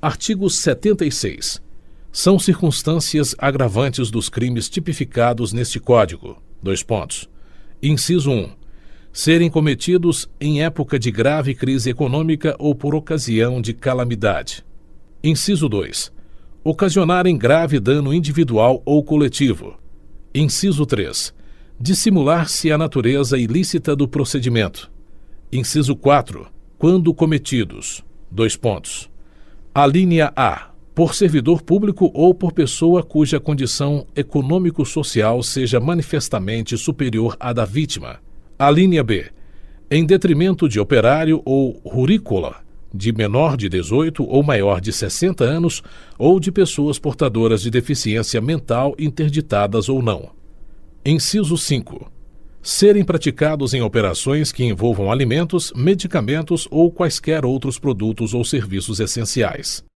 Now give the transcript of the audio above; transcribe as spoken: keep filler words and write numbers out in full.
Artigo setenta e seis. São circunstâncias agravantes dos crimes tipificados neste Código. Dois pontos. Inciso um. Serem cometidos em época de grave crise econômica ou por ocasião de calamidade. Inciso dois. Ocasionarem grave dano individual ou coletivo. Inciso três. Dissimular-se a natureza ilícita do procedimento. Inciso quatro. Quando cometidos. Dois pontos. Alínea A. Por servidor público ou por pessoa cuja condição econômico-social seja manifestamente superior à da vítima. Alínea B. Em detrimento de operário ou rurícola, de menor de dezoito ou maior de sessenta anos, ou de pessoas portadoras de deficiência mental interditadas ou não. Inciso cinco. Serem praticados em operações que envolvam alimentos, medicamentos ou quaisquer outros produtos ou serviços essenciais.